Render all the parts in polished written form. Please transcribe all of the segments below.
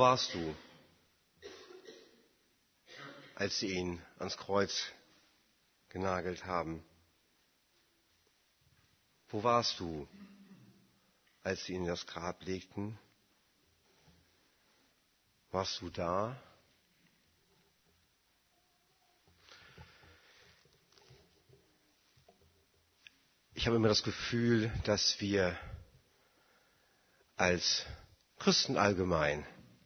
warst du, als sie ihn ans Kreuz genagelt haben? Wo warst du, als sie ihn in das Grab legten? Warst du da? Ich habe immer das Gefühl, dass wir als Christen allgemein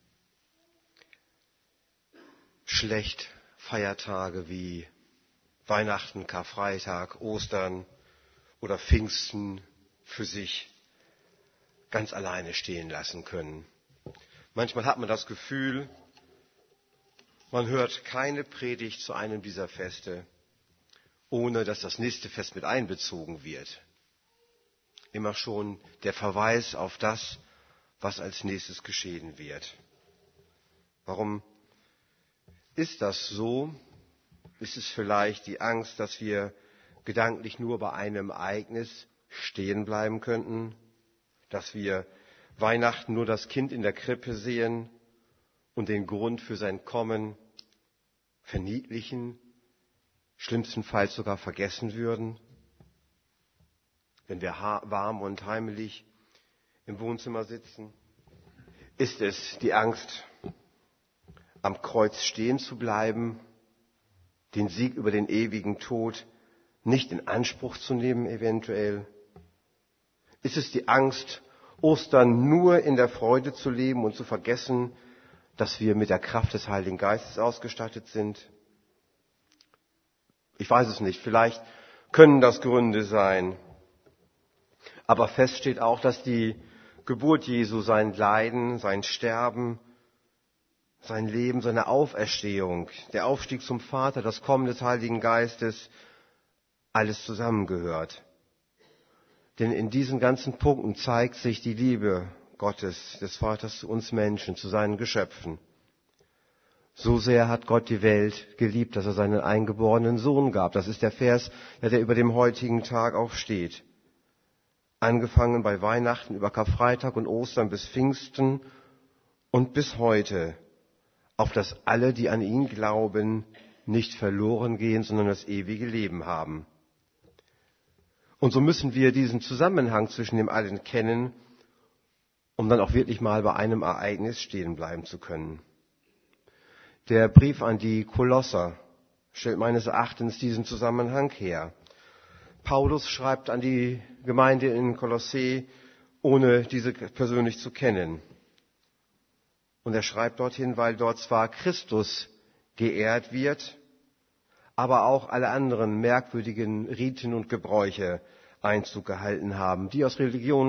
schlecht Feiertage wie Weihnachten, Karfreitag, Ostern oder Pfingsten für sich ganz alleine stehen lassen können. Manchmal hat man das Gefühl, man hört keine Predigt zu einem dieser Feste, ohne dass das nächste Fest mit einbezogen wird. Immer schon der Verweis auf das, was als nächstes geschehen wird. Warum ist das so? Ist es vielleicht die Angst, dass wir gedanklich nur bei einem Ereignis stehen bleiben könnten? Dass wir Weihnachten nur das Kind in der Krippe sehen und den Grund für sein Kommen verniedlichen, schlimmstenfalls sogar vergessen würden? Wenn wir warm und heimelig im Wohnzimmer sitzen? Ist es die Angst, am Kreuz stehen zu bleiben, den Sieg über den ewigen Tod nicht in Anspruch zu nehmen eventuell? Ist es die Angst, Ostern nur in der Freude zu leben und zu vergessen, dass wir mit der Kraft des Heiligen Geistes ausgestattet sind? Ich weiß es nicht, vielleicht können das Gründe sein. Aber fest steht auch, dass die Geburt Jesu, sein Leiden, sein Sterben, sein Leben, seine Auferstehung, der Aufstieg zum Vater, das Kommen des Heiligen Geistes, alles zusammengehört. Denn in diesen ganzen Punkten zeigt sich die Liebe Gottes, des Vaters zu uns Menschen, zu seinen Geschöpfen. So sehr hat Gott die Welt geliebt, dass er seinen eingeborenen Sohn gab. Das ist der Vers, der über dem heutigen Tag auch steht. Angefangen bei Weihnachten, über Karfreitag und Ostern bis Pfingsten und bis heute, auf dass alle, die an ihn glauben, nicht verloren gehen, sondern das ewige Leben haben. Und so müssen wir diesen Zusammenhang zwischen dem allen kennen, um dann auch wirklich mal bei einem Ereignis stehen bleiben zu können. Der Brief an die Kolosser stellt meines Erachtens diesen Zusammenhang her. Paulus schreibt an die Gemeinde in Kolossee, ohne diese persönlich zu kennen. Und er schreibt dorthin, weil dort zwar Christus geehrt wird, aber auch alle anderen merkwürdigen Riten und Gebräuche Einzug gehalten haben, die aus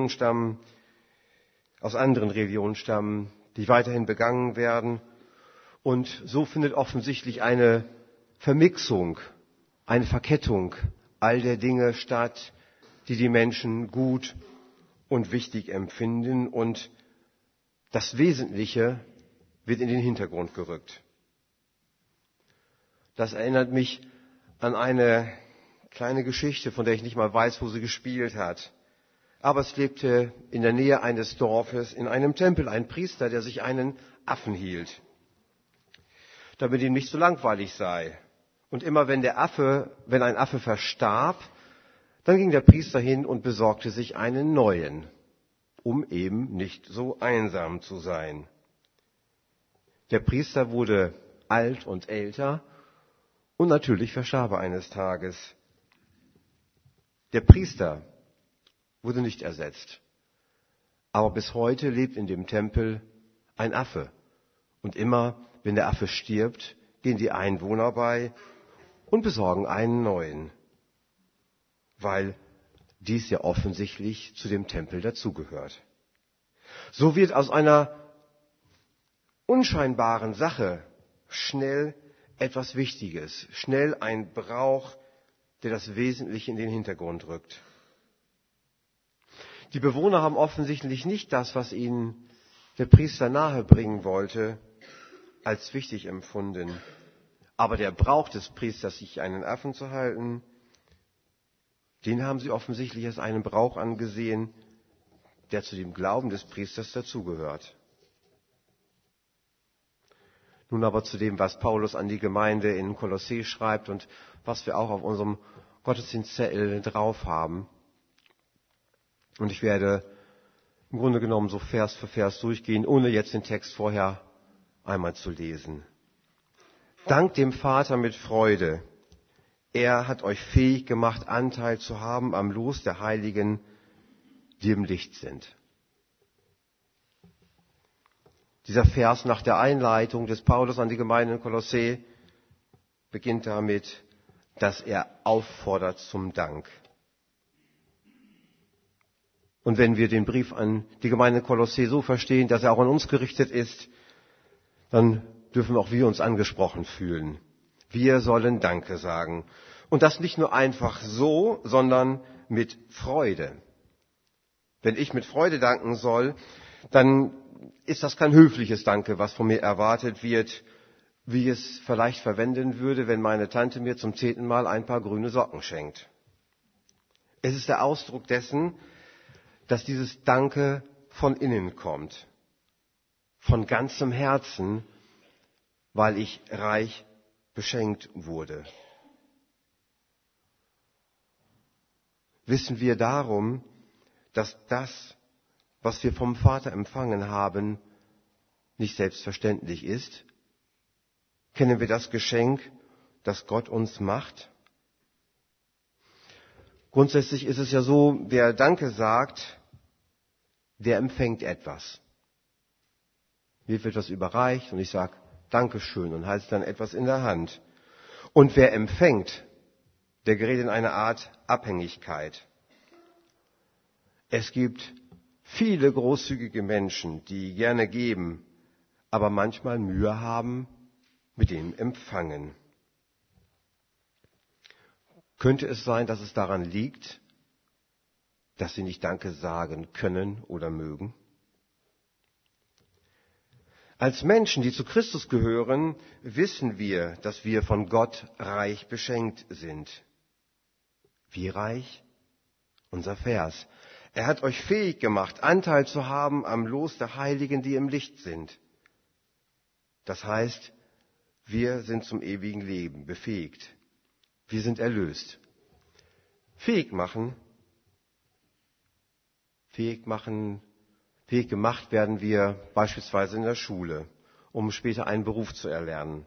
anderen Religionen stammen, die weiterhin begangen werden. Und so findet offensichtlich eine Vermixung, eine Verkettung all der Dinge statt, die die Menschen gut und wichtig empfinden, und das Wesentliche wird in den Hintergrund gerückt. Das erinnert mich an eine kleine Geschichte, von der ich nicht mal weiß, wo sie gespielt hat. Aber es lebte in der Nähe eines Dorfes in einem Tempel ein Priester, der sich einen Affen hielt, damit ihm nicht so langweilig sei. Und immer wenn ein Affe verstarb, dann ging der Priester hin und besorgte sich einen neuen, um eben nicht so einsam zu sein. Der Priester wurde alt und älter und natürlich verstarb er eines Tages. Der Priester wurde nicht ersetzt, aber bis heute lebt in dem Tempel ein Affe. Und immer, wenn der Affe stirbt, gehen die Einwohner bei und besorgen einen neuen, weil dies ja offensichtlich zu dem Tempel dazugehört. So wird aus einer unscheinbaren Sache schnell etwas Wichtiges, schnell ein Brauch, der das Wesentliche in den Hintergrund rückt. Die Bewohner haben offensichtlich nicht das, was ihnen der Priester nahebringen wollte, als wichtig empfunden. Aber der Brauch des Priesters, sich einen Affen zu halten, den haben sie offensichtlich als einen Brauch angesehen, der zu dem Glauben des Priesters dazugehört. Nun aber zu dem, was Paulus an die Gemeinde in Kolossä schreibt und was wir auch auf unserem Gottesdienstzettel drauf haben. Und ich werde im Grunde genommen so Vers für Vers durchgehen, ohne jetzt den Text vorher einmal zu lesen. Dankt dem Vater mit Freude. Er hat euch fähig gemacht, Anteil zu haben am Los der Heiligen, die im Licht sind. Dieser Vers nach der Einleitung des Paulus an die Gemeinde in Kolossä beginnt damit, dass er auffordert zum Dank. Und wenn wir den Brief an die Gemeinde in Kolossä so verstehen, dass er auch an uns gerichtet ist, dann dürfen auch wir uns angesprochen fühlen. Wir sollen Danke sagen. Und das nicht nur einfach so, sondern mit Freude. Wenn ich mit Freude danken soll, dann ist das kein höfliches Danke, was von mir erwartet wird, wie ich es vielleicht verwenden würde, wenn meine Tante mir zum 10. Mal ein paar grüne Socken schenkt. Es ist der Ausdruck dessen, dass dieses Danke von innen kommt, von ganzem Herzen, weil ich reich beschenkt wurde. Wissen wir darum, dass das, was wir vom Vater empfangen haben, nicht selbstverständlich ist? Kennen wir das Geschenk, das Gott uns macht? Grundsätzlich ist es ja so, wer Danke sagt, der empfängt etwas. Mir wird etwas überreicht und ich sage Dankeschön und halte dann etwas in der Hand. Und wer empfängt, der gerät in eine Art Abhängigkeit. Es gibt viele großzügige Menschen, die gerne geben, aber manchmal Mühe haben mit dem Empfangen. Könnte es sein, dass es daran liegt, dass sie nicht Danke sagen können oder mögen? Als Menschen, die zu Christus gehören, wissen wir, dass wir von Gott reich beschenkt sind. Wie reich? Unser Vers. Er hat euch fähig gemacht, Anteil zu haben am Los der Heiligen, die im Licht sind. Das heißt, wir sind zum ewigen Leben befähigt. Wir sind erlöst. Fähig gemacht werden wir beispielsweise in der Schule, um später einen Beruf zu erlernen.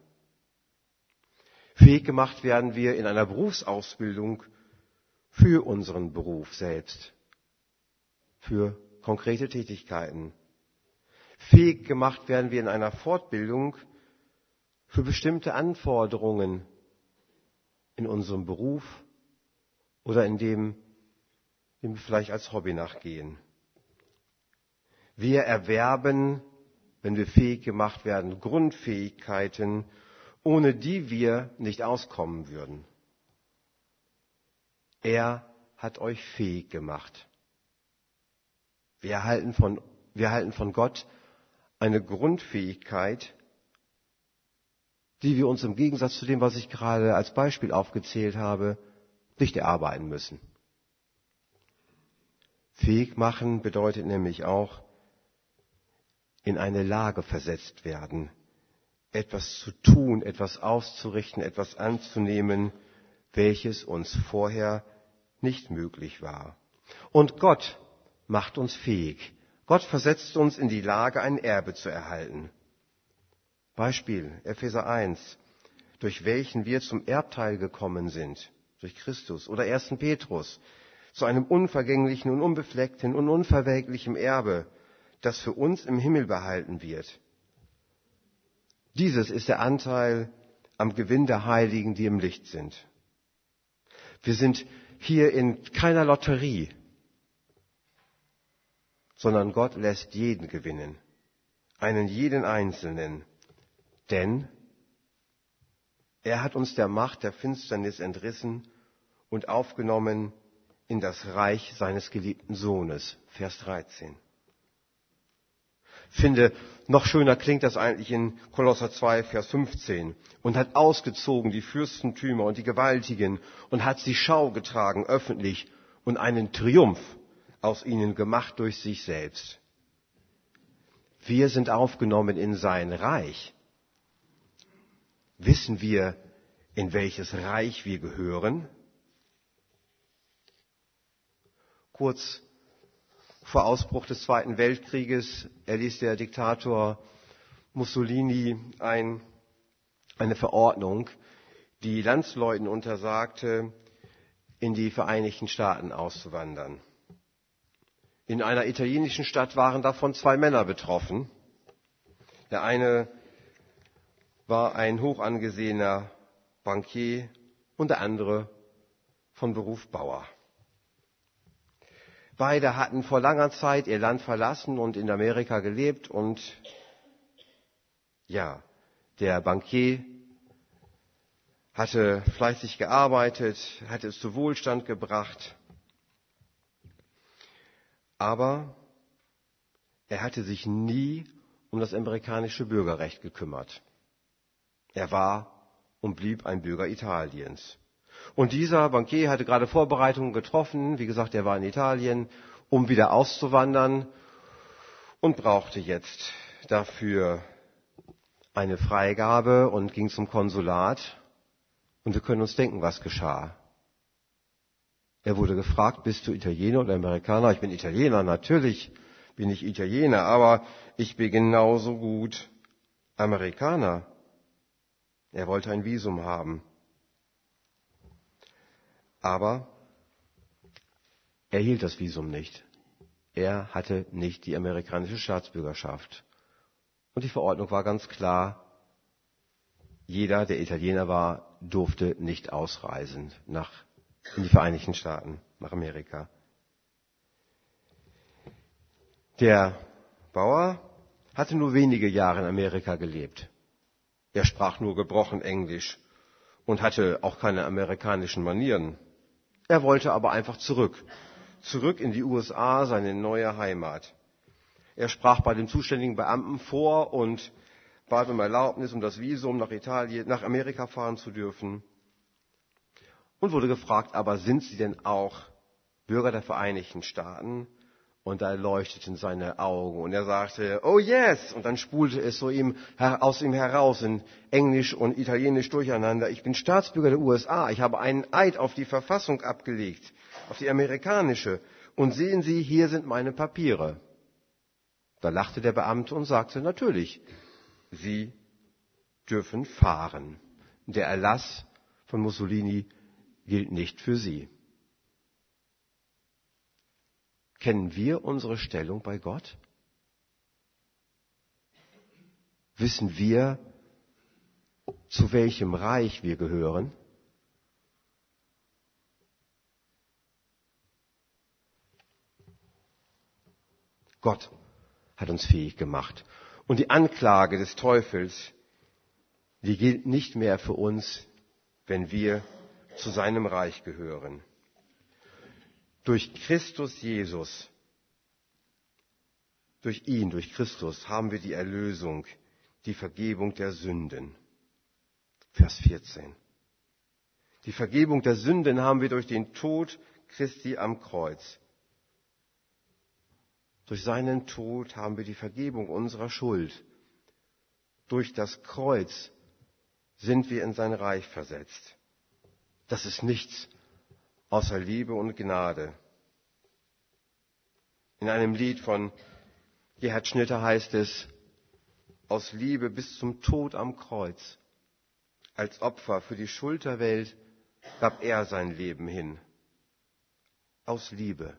Fähig gemacht werden wir in einer Berufsausbildung für unseren Beruf selbst, für konkrete Tätigkeiten. Fähig gemacht werden wir in einer Fortbildung für bestimmte Anforderungen in unserem Beruf oder in dem wir vielleicht als Hobby nachgehen. Wir erwerben, wenn wir fähig gemacht werden, Grundfähigkeiten, ohne die wir nicht auskommen würden. Er hat euch fähig gemacht. Wir erhalten von Gott eine Grundfähigkeit, die wir uns im Gegensatz zu dem, was ich gerade als Beispiel aufgezählt habe, nicht erarbeiten müssen. Fähig machen bedeutet nämlich auch, in eine Lage versetzt werden, etwas zu tun, etwas auszurichten, etwas anzunehmen, welches uns vorher nicht möglich war. Und Gott macht uns fähig. Gott versetzt uns in die Lage, ein Erbe zu erhalten. Beispiel, Epheser 1, durch welchen wir zum Erbteil gekommen sind, durch Christus. Oder 1. Petrus, zu einem unvergänglichen und unbefleckten und unverwelklichen Erbe, das für uns im Himmel behalten wird. Dieses ist der Anteil am Gewinn der Heiligen, die im Licht sind. Wir sind hier in keiner Lotterie, sondern Gott lässt jeden gewinnen, jeden Einzelnen. Denn er hat uns der Macht der Finsternis entrissen und aufgenommen in das Reich seines geliebten Sohnes. Vers 13. Finde, noch schöner klingt das eigentlich in Kolosser 2, Vers 15. Und hat ausgezogen die Fürstentümer und die Gewaltigen und hat sie Schau getragen öffentlich und einen Triumph aus ihnen gemacht durch sich selbst. Wir sind aufgenommen in sein Reich. Wissen wir, in welches Reich wir gehören? Kurz vor Ausbruch des Zweiten Weltkrieges erließ der Diktator Mussolini eine Verordnung, die Landsleuten untersagte, in die Vereinigten Staaten auszuwandern. In einer italienischen Stadt waren davon 2 Männer betroffen. Der eine war ein hoch angesehener Bankier und der andere von Beruf Bauer. Beide hatten vor langer Zeit ihr Land verlassen und in Amerika gelebt und ja, der Bankier hatte fleißig gearbeitet, hatte es zu Wohlstand gebracht, aber er hatte sich nie um das amerikanische Bürgerrecht gekümmert. Er war und blieb ein Bürger Italiens. Und dieser Bankier hatte gerade Vorbereitungen getroffen, wie gesagt, er war in Italien, um wieder auszuwandern und brauchte jetzt dafür eine Freigabe und ging zum Konsulat. Und wir können uns denken, was geschah. Er wurde gefragt, bist du Italiener oder Amerikaner? Ich bin Italiener, natürlich bin ich Italiener, aber ich bin genauso gut Amerikaner. Er wollte ein Visum haben. Aber er hielt das Visum nicht. Er hatte nicht die amerikanische Staatsbürgerschaft. Und die Verordnung war ganz klar, jeder, der Italiener war, durfte nicht ausreisen in die Vereinigten Staaten, nach Amerika. Der Bauer hatte nur wenige Jahre in Amerika gelebt. Er sprach nur gebrochen Englisch und hatte auch keine amerikanischen Manieren. Er wollte aber einfach zurück in die USA, seine neue Heimat. Er sprach bei dem zuständigen Beamten vor und bat um Erlaubnis, um das Visum nach Amerika fahren zu dürfen. Und wurde gefragt, aber sind Sie denn auch Bürger der Vereinigten Staaten? Und da leuchteten seine Augen und er sagte, oh yes! Und dann spulte es aus ihm heraus in Englisch und Italienisch durcheinander. Ich bin Staatsbürger der USA. Ich habe einen Eid auf die Verfassung abgelegt, auf die amerikanische. Und sehen Sie, hier sind meine Papiere. Da lachte der Beamte und sagte, natürlich, Sie dürfen fahren. Der Erlass von Mussolini gilt nicht für Sie. Kennen wir unsere Stellung bei Gott? Wissen wir, zu welchem Reich wir gehören? Gott hat uns fähig gemacht. Und die Anklage des Teufels, die gilt nicht mehr für uns, wenn wir zu seinem Reich gehören. Durch Christus Jesus, durch ihn, durch Christus, haben wir die Erlösung, die Vergebung der Sünden. Vers 14. Die Vergebung der Sünden haben wir durch den Tod Christi am Kreuz. Durch seinen Tod haben wir die Vergebung unserer Schuld. Durch das Kreuz sind wir in sein Reich versetzt. Das ist nichts außer Liebe und Gnade. In einem Lied von Gerhard Schnitter heißt es, aus Liebe bis zum Tod am Kreuz, als Opfer für die Schuld der Welt gab er sein Leben hin. Aus Liebe,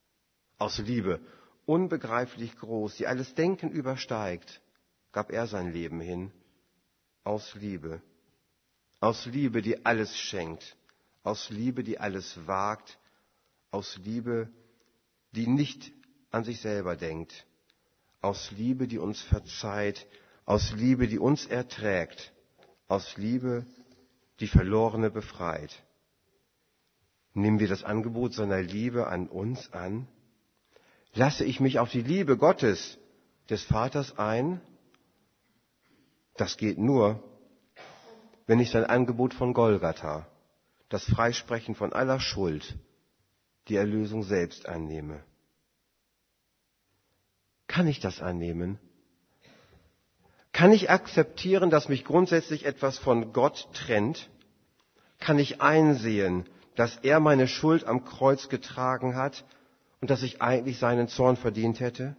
unbegreiflich groß, die alles Denken übersteigt, gab er sein Leben hin. Aus Liebe, die alles schenkt, aus Liebe, die alles wagt, aus Liebe, die nicht an sich selber denkt, aus Liebe, die uns verzeiht, aus Liebe, die uns erträgt, aus Liebe, die Verlorene befreit. Nehmen wir das Angebot seiner Liebe an uns an? Lasse ich mich auf die Liebe Gottes, des Vaters ein? Das geht nur, wenn ich sein Angebot von Golgatha, das Freisprechen von aller Schuld, die Erlösung selbst annehme. Kann ich das annehmen? Kann ich akzeptieren, dass mich grundsätzlich etwas von Gott trennt? Kann ich einsehen, dass er meine Schuld am Kreuz getragen hat und dass ich eigentlich seinen Zorn verdient hätte?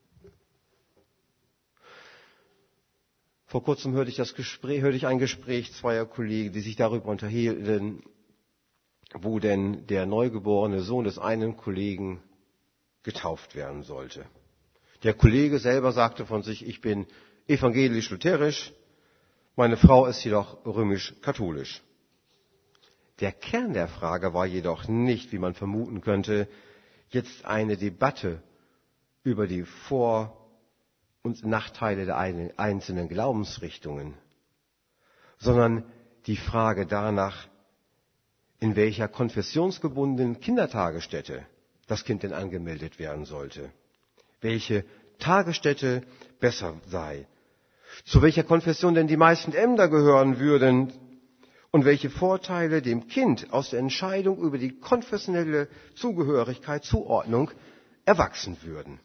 Vor kurzem hörte ich ein Gespräch zweier Kollegen, die sich darüber unterhielten, wo denn der neugeborene Sohn des einen Kollegen getauft werden sollte. Der Kollege selber sagte von sich, ich bin evangelisch-lutherisch, meine Frau ist jedoch römisch-katholisch. Der Kern der Frage war jedoch nicht, wie man vermuten könnte, jetzt eine Debatte über die Vor- und Nachteile der einzelnen Glaubensrichtungen, sondern die Frage danach, in welcher konfessionsgebundenen Kindertagesstätte das Kind denn angemeldet werden sollte, welche Tagesstätte besser sei, zu welcher Konfession denn die meisten Ämter gehören würden und welche Vorteile dem Kind aus der Entscheidung über die konfessionelle Zugehörigkeit, Zuordnung erwachsen würden.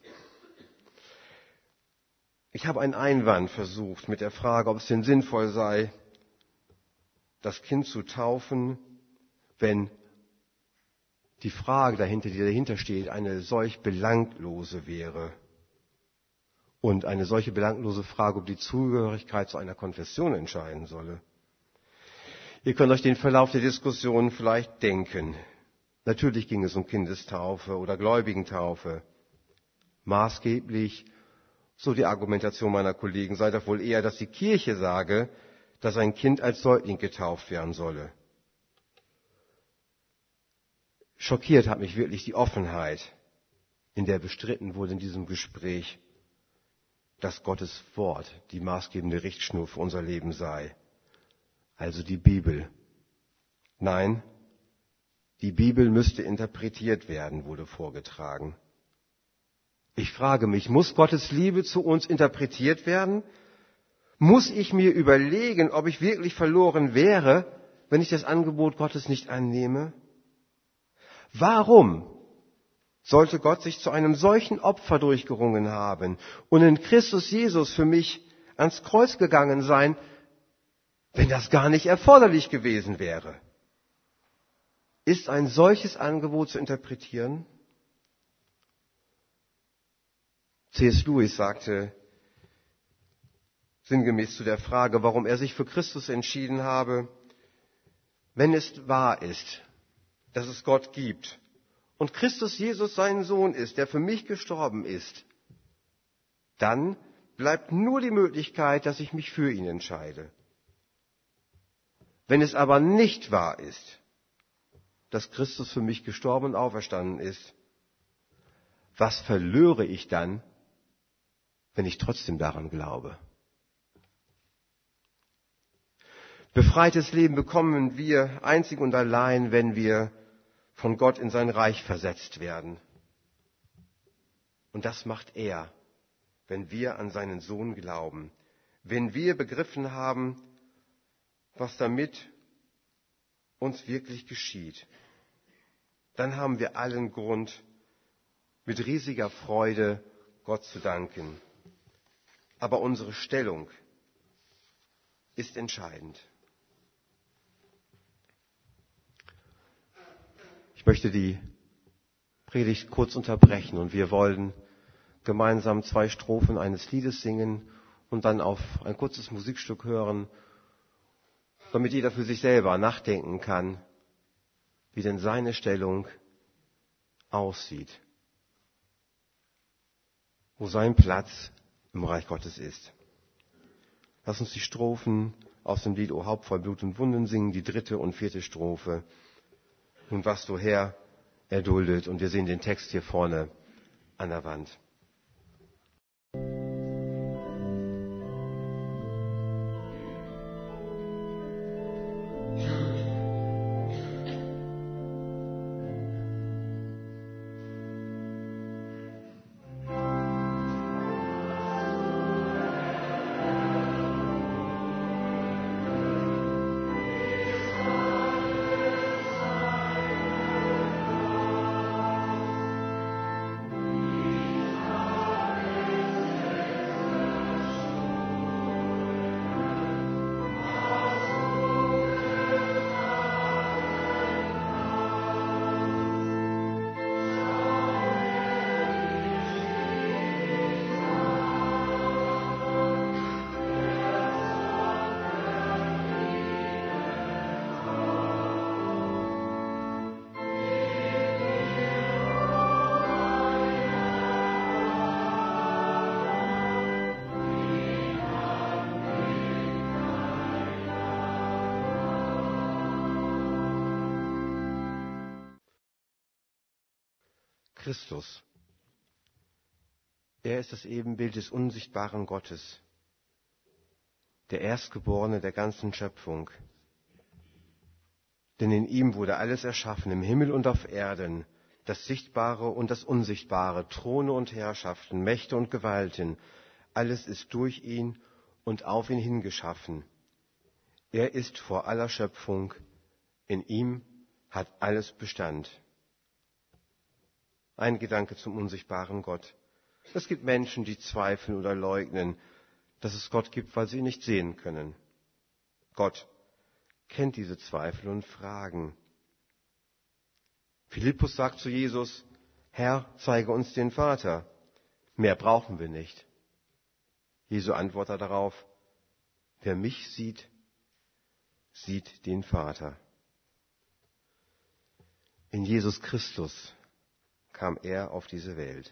Ich habe einen Einwand versucht mit der Frage, ob es denn sinnvoll sei, das Kind zu taufen, wenn die Frage dahinter, die dahinter steht, eine solch belanglose wäre. Und eine solche belanglose Frage, ob die Zugehörigkeit zu einer Konfession entscheiden solle. Ihr könnt euch den Verlauf der Diskussion vielleicht denken. Natürlich ging es um Kindestaufe oder Gläubigentaufe. Maßgeblich, so die Argumentation meiner Kollegen, sei doch wohl eher, dass die Kirche sage, dass ein Kind als Säugling getauft werden solle. Schockiert hat mich wirklich die Offenheit, in der bestritten wurde in diesem Gespräch, dass Gottes Wort die maßgebende Richtschnur für unser Leben sei. Also die Bibel. Nein, die Bibel müsste interpretiert werden, wurde vorgetragen. Ich frage mich, muss Gottes Liebe zu uns interpretiert werden? Muss ich mir überlegen, ob ich wirklich verloren wäre, wenn ich das Angebot Gottes nicht annehme? Warum sollte Gott sich zu einem solchen Opfer durchgerungen haben und in Christus Jesus für mich ans Kreuz gegangen sein, wenn das gar nicht erforderlich gewesen wäre? Ist ein solches Angebot zu interpretieren? C.S. Lewis sagte sinngemäß zu der Frage, warum er sich für Christus entschieden habe: Wenn es wahr ist, dass es Gott gibt und Christus Jesus sein Sohn ist, der für mich gestorben ist, dann bleibt nur die Möglichkeit, dass ich mich für ihn entscheide. Wenn es aber nicht wahr ist, dass Christus für mich gestorben und auferstanden ist, was verlöre ich dann, wenn ich trotzdem daran glaube? Befreites Leben bekommen wir einzig und allein, wenn wir von Gott in sein Reich versetzt werden. Und das macht er, wenn wir an seinen Sohn glauben, wenn wir begriffen haben, was damit uns wirklich geschieht. Dann haben wir allen Grund, mit riesiger Freude Gott zu danken. Aber unsere Stellung ist entscheidend. Ich möchte die Predigt kurz unterbrechen und wir wollen gemeinsam 2 Strophen eines Liedes singen und dann auf ein kurzes Musikstück hören, damit jeder für sich selber nachdenken kann, wie denn seine Stellung aussieht, wo sein Platz im Reich Gottes ist. Lass uns die Strophen aus dem Lied O Haupt voll Blut und Wunden singen, die 3. und 4. Strophe. Nun was du Herr erduldet, und wir sehen den Text hier vorne an der Wand. Christus. Er ist das Ebenbild des unsichtbaren Gottes, der Erstgeborene der ganzen Schöpfung. Denn in ihm wurde alles erschaffen, im Himmel und auf Erden, das Sichtbare und das Unsichtbare, Throne und Herrschaften, Mächte und Gewalten. Alles ist durch ihn und auf ihn hingeschaffen. Er ist vor aller Schöpfung, in ihm hat alles Bestand. Ein Gedanke zum unsichtbaren Gott. Es gibt Menschen, die zweifeln oder leugnen, dass es Gott gibt, weil sie ihn nicht sehen können. Gott kennt diese Zweifel und Fragen. Philippus sagt zu Jesus, Herr, zeige uns den Vater. Mehr brauchen wir nicht. Jesu antwortet darauf, wer mich sieht, sieht den Vater. In Jesus Christus kam er auf diese Welt.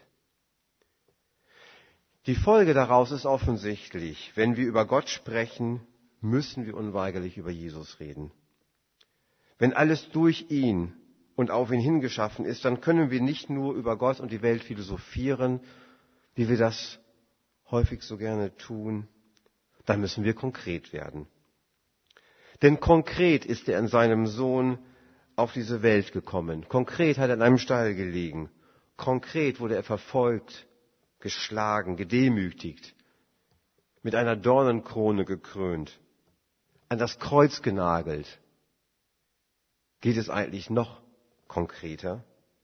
Die Folge daraus ist offensichtlich. Wenn wir über Gott sprechen, müssen wir unweigerlich über Jesus reden. Wenn alles durch ihn und auf ihn hingeschaffen ist, dann können wir nicht nur über Gott und die Welt philosophieren, wie wir das häufig so gerne tun. Dann müssen wir konkret werden. Denn konkret ist er in seinem Sohn auf diese Welt gekommen. Konkret hat er in einem Stall gelegen. Konkret wurde er verfolgt, geschlagen, gedemütigt, mit einer Dornenkrone gekrönt, an das Kreuz genagelt. Geht es eigentlich noch konkreter?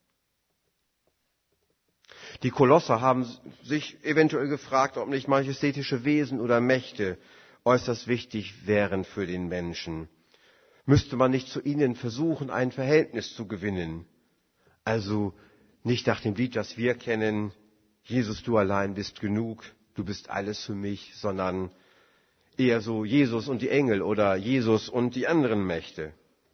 Die Kolosser haben sich eventuell gefragt, ob nicht majestätische Wesen oder Mächte äußerst wichtig wären für den Menschen. Müsste man nicht zu ihnen versuchen, ein Verhältnis zu gewinnen? Also nicht nach dem Lied, das wir kennen, Jesus, du allein bist genug, du bist alles für mich, sondern eher so Jesus und die Engel oder Jesus und die anderen Mächte.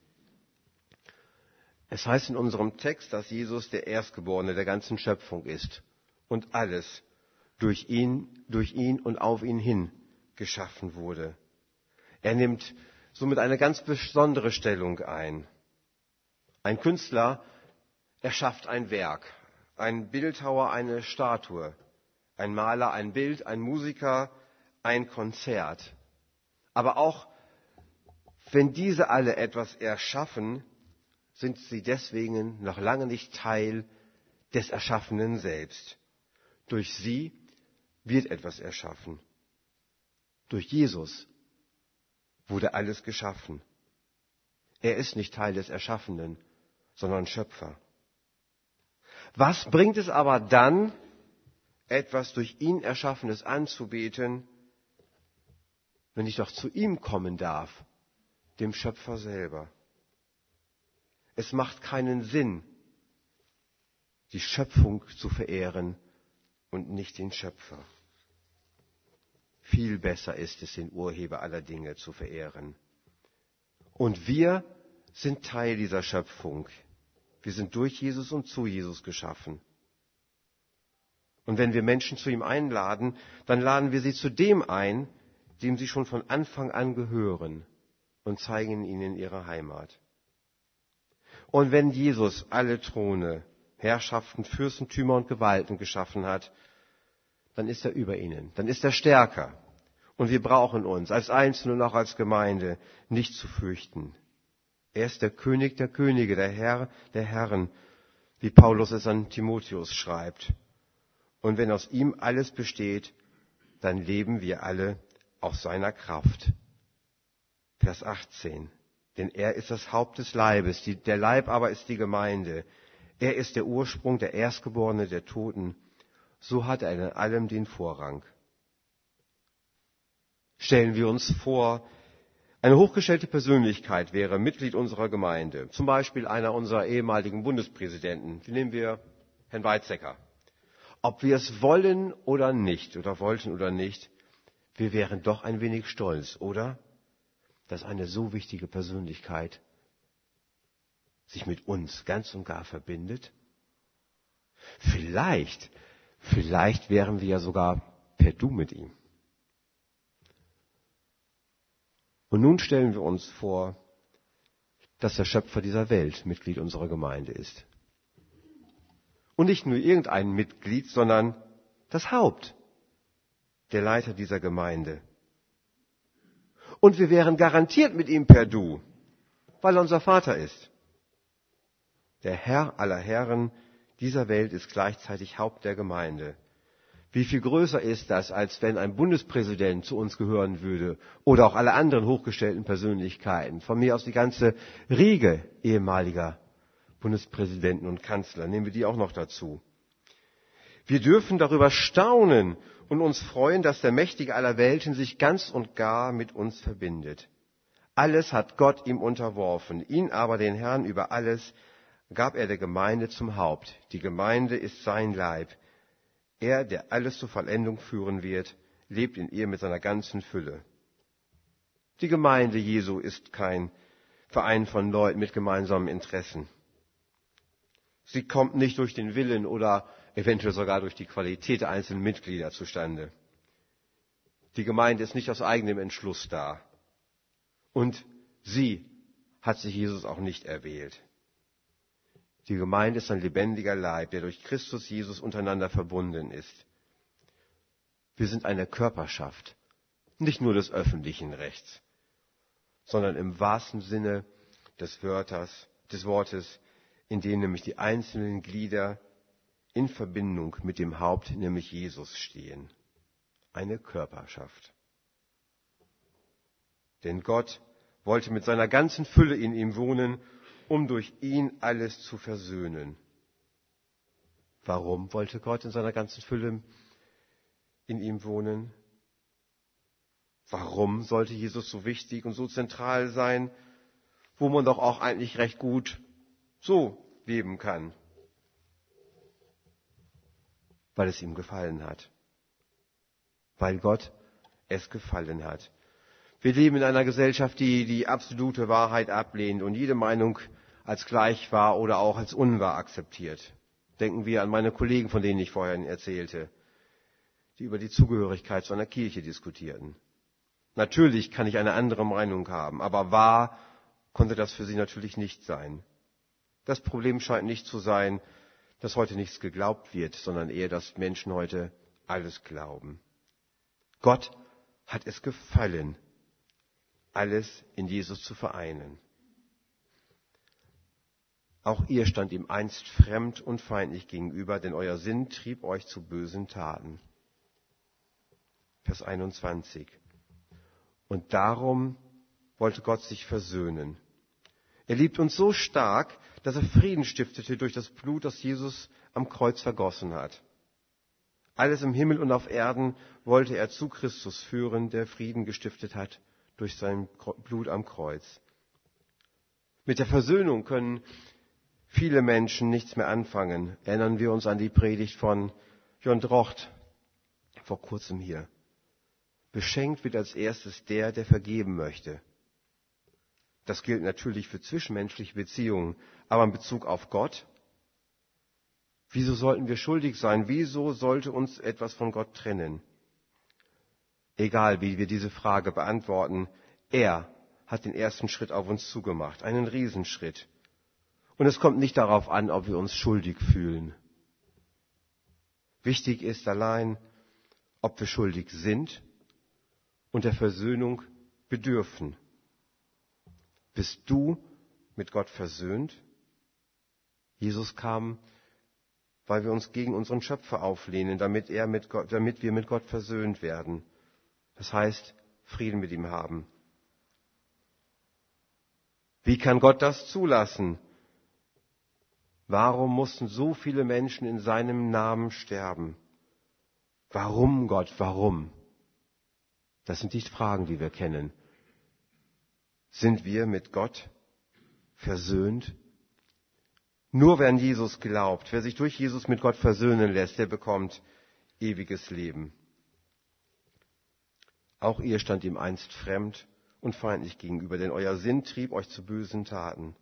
Es heißt in unserem Text, dass Jesus der Erstgeborene der ganzen Schöpfung ist und alles durch ihn und auf ihn hin geschaffen wurde. Er nimmt somit eine ganz besondere Stellung ein. Ein Künstler erschafft ein Werk, ein Bildhauer eine Statue, ein Maler ein Bild, ein Musiker ein Konzert. Aber auch wenn diese alle etwas erschaffen, sind sie deswegen noch lange nicht Teil des Erschaffenen selbst. Durch sie wird etwas erschaffen. Durch Jesus wurde alles geschaffen. Er ist nicht Teil des Erschaffenen, sondern Schöpfer. Was bringt es aber dann, etwas durch ihn Erschaffenes anzubeten, wenn ich doch zu ihm kommen darf, dem Schöpfer selber? Es macht keinen Sinn, die Schöpfung zu verehren und nicht den Schöpfer. Viel besser ist es, den Urheber aller Dinge zu verehren. Und wir sind Teil dieser Schöpfung. Wir sind durch Jesus und zu Jesus geschaffen. Und wenn wir Menschen zu ihm einladen, dann laden wir sie zu dem ein, dem sie schon von Anfang an gehören und zeigen ihnen ihre Heimat. Und wenn Jesus alle Throne, Herrschaften, Fürstentümer und Gewalten geschaffen hat, dann ist er über ihnen, dann ist er stärker. Und wir brauchen uns als Einzelne und auch als Gemeinde nicht zu fürchten. Er ist der König der Könige, der Herr der Herren, wie Paulus es an Timotheus schreibt. Und wenn aus ihm alles besteht, dann leben wir alle aus seiner Kraft. Vers 18. Denn er ist das Haupt des Leibes, der Leib aber ist die Gemeinde. Er ist der Ursprung, der Erstgeborene der Toten. So hat er in allem den Vorrang. Stellen wir uns vor, eine hochgestellte Persönlichkeit wäre Mitglied unserer Gemeinde. Zum Beispiel einer unserer ehemaligen Bundespräsidenten. Wie nehmen wir Herrn Weizsäcker? Ob wir es wollen oder nicht, oder wollten oder nicht, wir wären doch ein wenig stolz, oder? Dass eine so wichtige Persönlichkeit sich mit uns ganz und gar verbindet. Vielleicht wären wir ja sogar per Du mit ihm. Und nun stellen wir uns vor, dass der Schöpfer dieser Welt Mitglied unserer Gemeinde ist. Und nicht nur irgendein Mitglied, sondern das Haupt, der Leiter dieser Gemeinde. Und wir wären garantiert mit ihm per Du, weil er unser Vater ist. Der Herr aller Herren dieser Welt ist gleichzeitig Haupt der Gemeinde. Wie viel größer ist das, als wenn ein Bundespräsident zu uns gehören würde oder auch alle anderen hochgestellten Persönlichkeiten, von mir aus die ganze Riege ehemaliger Bundespräsidenten und Kanzler, nehmen wir die auch noch dazu. Wir dürfen darüber staunen und uns freuen, dass der Mächtige aller Welten sich ganz und gar mit uns verbindet. Alles hat Gott ihm unterworfen, ihn aber, den Herrn über alles, gab er der Gemeinde zum Haupt. Die Gemeinde ist sein Leib. Er, der alles zur Vollendung führen wird, lebt in ihr mit seiner ganzen Fülle. Die Gemeinde Jesu ist kein Verein von Leuten mit gemeinsamen Interessen. Sie kommt nicht durch den Willen oder eventuell sogar durch die Qualität der einzelnen Mitglieder zustande. Die Gemeinde ist nicht aus eigenem Entschluss da. Und sie hat sich Jesus auch nicht erwählt. Die Gemeinde ist ein lebendiger Leib, der durch Christus Jesus untereinander verbunden ist. Wir sind eine Körperschaft, nicht nur des öffentlichen Rechts, sondern im wahrsten Sinne des Wortes, in dem nämlich die einzelnen Glieder in Verbindung mit dem Haupt, nämlich Jesus, stehen. Eine Körperschaft. Denn Gott wollte mit seiner ganzen Fülle in ihm wohnen, um durch ihn alles zu versöhnen. Warum wollte Gott in seiner ganzen Fülle in ihm wohnen? Warum sollte Jesus so wichtig und so zentral sein, wo man doch auch eigentlich recht gut so leben kann? Weil es ihm gefallen hat. Weil Gott es gefallen hat. Wir leben in einer Gesellschaft, die die absolute Wahrheit ablehnt und jede Meinung als gleich wahr oder auch als unwahr akzeptiert. Denken wir an meine Kollegen, von denen ich vorhin erzählte, die über die Zugehörigkeit zu einer Kirche diskutierten. Natürlich kann ich eine andere Meinung haben, aber wahr konnte das für sie natürlich nicht sein. Das Problem scheint nicht zu sein, dass heute nichts geglaubt wird, sondern eher, dass Menschen heute alles glauben. Gott hat es gefallen, alles in Jesus zu vereinen. Auch ihr stand ihm einst fremd und feindlich gegenüber, denn euer Sinn trieb euch zu bösen Taten. Vers 21. Und darum wollte Gott sich versöhnen. Er liebt uns so stark, dass er Frieden stiftete durch das Blut, das Jesus am Kreuz vergossen hat. Alles im Himmel und auf Erden wollte er zu Christus führen, der Frieden gestiftet hat durch sein Blut am Kreuz. Mit der Versöhnung können viele Menschen nichts mehr anfangen. Erinnern wir uns an die Predigt von John Drocht vor kurzem hier. Beschenkt wird als erstes der vergeben möchte. Das gilt natürlich für zwischenmenschliche Beziehungen, aber in Bezug auf Gott? Wieso sollten wir schuldig sein? Wieso sollte uns etwas von Gott trennen? Egal, wie wir diese Frage beantworten, er hat den ersten Schritt auf uns zugemacht, einen Riesenschritt. Und es kommt nicht darauf an, ob wir uns schuldig fühlen. Wichtig ist allein, ob wir schuldig sind und der Versöhnung bedürfen. Bist du mit Gott versöhnt? Jesus kam, weil wir uns gegen unseren Schöpfer auflehnen, damit wir mit Gott versöhnt werden. Das heißt, Frieden mit ihm haben. Wie kann Gott das zulassen? Warum mussten so viele Menschen in seinem Namen sterben? Warum, Gott, warum? Das sind die Fragen, die wir kennen. Sind wir mit Gott versöhnt? Nur wer an Jesus glaubt, wer sich durch Jesus mit Gott versöhnen lässt, der bekommt ewiges Leben. Auch ihr stand ihm einst fremd und feindlich gegenüber, denn euer Sinn trieb euch zu bösen Taten.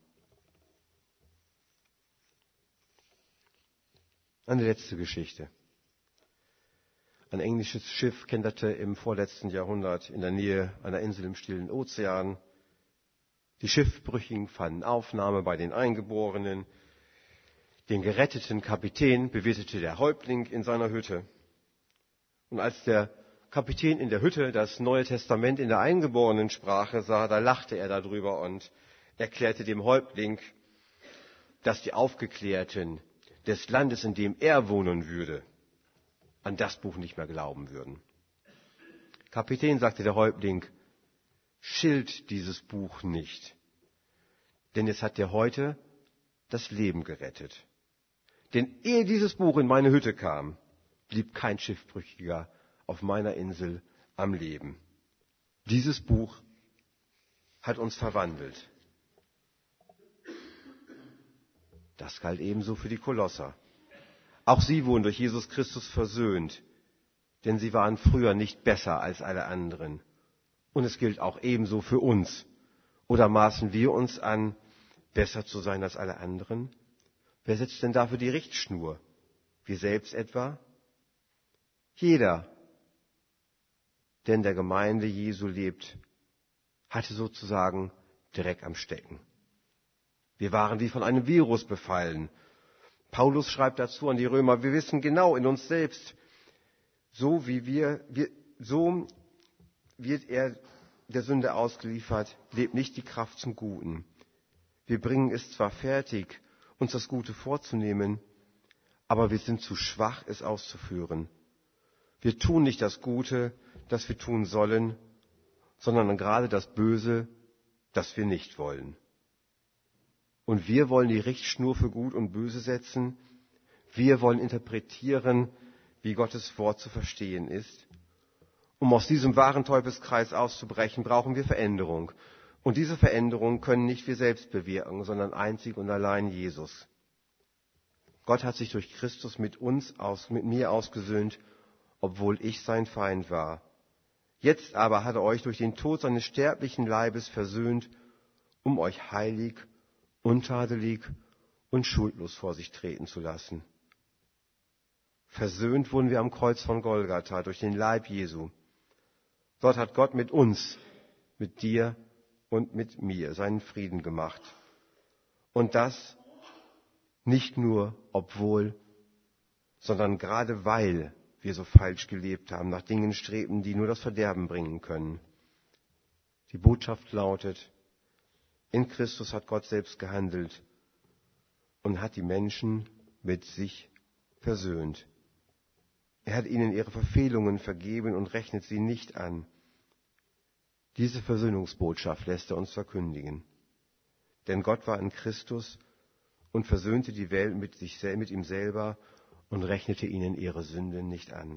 Eine letzte Geschichte. Ein englisches Schiff kenterte im vorletzten Jahrhundert in der Nähe einer Insel im Stillen Ozean. Die Schiffbrüchigen fanden Aufnahme bei den Eingeborenen. Den geretteten Kapitän bewirtete der Häuptling in seiner Hütte. Und als der Kapitän in der Hütte das Neue Testament in der eingeborenen Sprache sah, da lachte er darüber und erklärte dem Häuptling, dass die Aufgeklärten des Landes, in dem er wohnen würde, an das Buch nicht mehr glauben würden. Kapitän, sagte der Häuptling, schilt dieses Buch nicht, denn es hat dir heute das Leben gerettet. Denn ehe dieses Buch in meine Hütte kam, blieb kein Schiffbrüchiger auf meiner Insel am Leben. Dieses Buch hat uns verwandelt. Das galt ebenso für die Kolosser. Auch sie wurden durch Jesus Christus versöhnt, denn sie waren früher nicht besser als alle anderen. Und es gilt auch ebenso für uns. Oder maßen wir uns an, besser zu sein als alle anderen? Wer setzt denn dafür die Richtschnur? Wir selbst etwa? Jeder, der in der Gemeinde Jesu lebt, hatte sozusagen Dreck am Stecken. Wir waren wie von einem Virus befallen. Paulus schreibt dazu an die Römer, wir wissen genau in uns selbst, so wird er der Sünde ausgeliefert, lebt nicht die Kraft zum Guten. Wir bringen es zwar fertig, uns das Gute vorzunehmen, aber wir sind zu schwach, es auszuführen. Wir tun nicht das Gute, das wir tun sollen, sondern gerade das Böse, das wir nicht wollen. Und wir wollen die Richtschnur für Gut und Böse setzen. Wir wollen interpretieren, wie Gottes Wort zu verstehen ist. Um aus diesem wahren Teufelskreis auszubrechen, brauchen wir Veränderung. Und diese Veränderung können nicht wir selbst bewirken, sondern einzig und allein Jesus. Gott hat sich durch Christus mit mir ausgesöhnt, obwohl ich sein Feind war. Jetzt aber hat er euch durch den Tod seines sterblichen Leibes versöhnt, um euch heilig, untadelig und schuldlos vor sich treten zu lassen. Versöhnt wurden wir am Kreuz von Golgatha durch den Leib Jesu. Dort hat Gott mit uns, mit dir und mit mir seinen Frieden gemacht. Und das nicht nur obwohl, sondern gerade weil wir so falsch gelebt haben, nach Dingen streben, die nur das Verderben bringen können. Die Botschaft lautet, in Christus hat Gott selbst gehandelt und hat die Menschen mit sich versöhnt. Er hat ihnen ihre Verfehlungen vergeben und rechnet sie nicht an. Diese Versöhnungsbotschaft lässt er uns verkündigen. Denn Gott war in Christus und versöhnte die Welt mit ihm selber und rechnete ihnen ihre Sünden nicht an.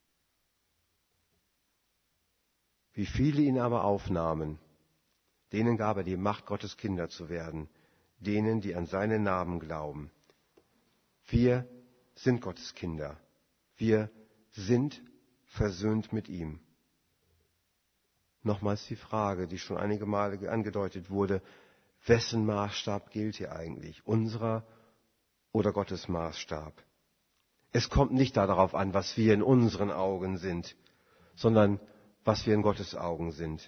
Wie viele ihn aber aufnahmen, denen gab er die Macht, Gottes Kinder zu werden, denen, die an seinen Namen glauben. Wir sind Gottes Kinder. Wir sind versöhnt mit ihm. Nochmals die Frage, die schon einige Male angedeutet wurde, wessen Maßstab gilt hier eigentlich? Unserer oder Gottes Maßstab? Es kommt nicht darauf an, was wir in unseren Augen sind, sondern was wir in Gottes Augen sind.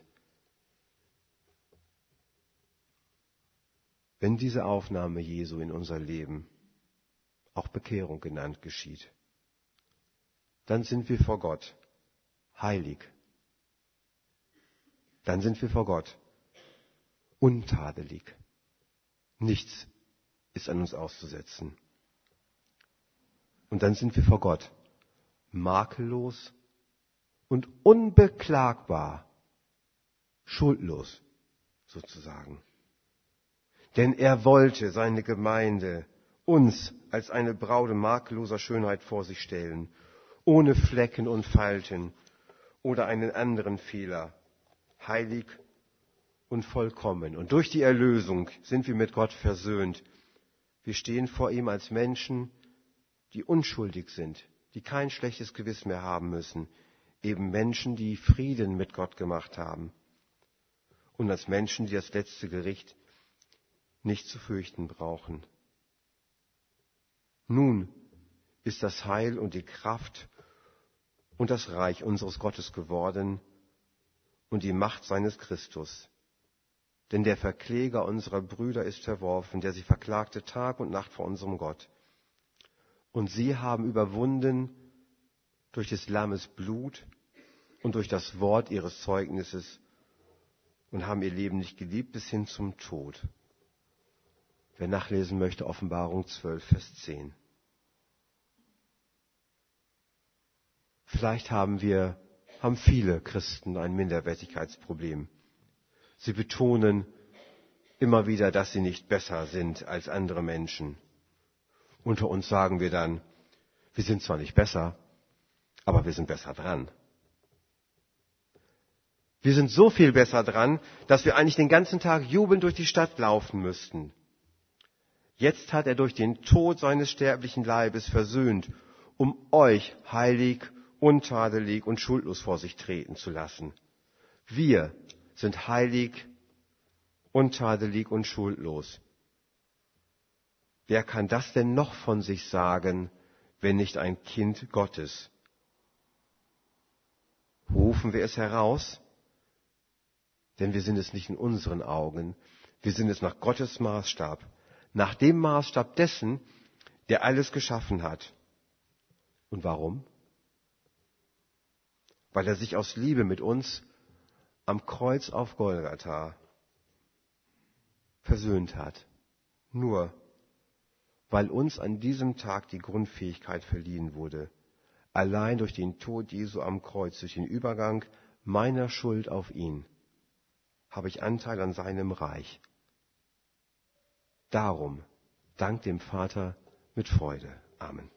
Wenn diese Aufnahme Jesu in unser Leben, auch Bekehrung genannt, geschieht, dann sind wir vor Gott heilig. Dann sind wir vor Gott untadelig. Nichts ist an uns auszusetzen. Und dann sind wir vor Gott makellos und unbeklagbar, schuldlos sozusagen. Denn er wollte seine Gemeinde, uns als eine Braude makelloser Schönheit vor sich stellen, ohne Flecken und Falten oder einen anderen Fehler, heilig und vollkommen. Und durch die Erlösung sind wir mit Gott versöhnt. Wir stehen vor ihm als Menschen, die unschuldig sind, die kein schlechtes Gewissen mehr haben müssen, eben Menschen, die Frieden mit Gott gemacht haben und als Menschen, die das letzte Gericht nicht zu fürchten brauchen. Nun ist das Heil und die Kraft und das Reich unseres Gottes geworden und die Macht seines Christus. Denn der Verkläger unserer Brüder ist verworfen, der sie verklagte Tag und Nacht vor unserem Gott. Und sie haben überwunden durch des Lammes Blut und durch das Wort ihres Zeugnisses und haben ihr Leben nicht geliebt bis hin zum Tod. Wer nachlesen möchte, Offenbarung 12, Vers 10. Vielleicht haben viele Christen ein Minderwertigkeitsproblem. Sie betonen immer wieder, dass sie nicht besser sind als andere Menschen. Unter uns sagen wir dann, wir sind zwar nicht besser, aber wir sind besser dran. Wir sind so viel besser dran, dass wir eigentlich den ganzen Tag jubelnd durch die Stadt laufen müssten. Jetzt hat er durch den Tod seines sterblichen Leibes versöhnt, um euch heilig, untadelig und schuldlos vor sich treten zu lassen. Wir sind heilig, untadelig und schuldlos. Wer kann das denn noch von sich sagen, wenn nicht ein Kind Gottes? Rufen wir es heraus? Denn wir sind es nicht in unseren Augen. Wir sind es nach Gottes Maßstab. Nach dem Maßstab dessen, der alles geschaffen hat. Und warum? Weil er sich aus Liebe mit uns am Kreuz auf Golgatha versöhnt hat. Nur weil uns an diesem Tag die Grundfähigkeit verliehen wurde. Allein durch den Tod Jesu am Kreuz, durch den Übergang meiner Schuld auf ihn, habe ich Anteil an seinem Reich. Darum dank dem Vater mit Freude. Amen.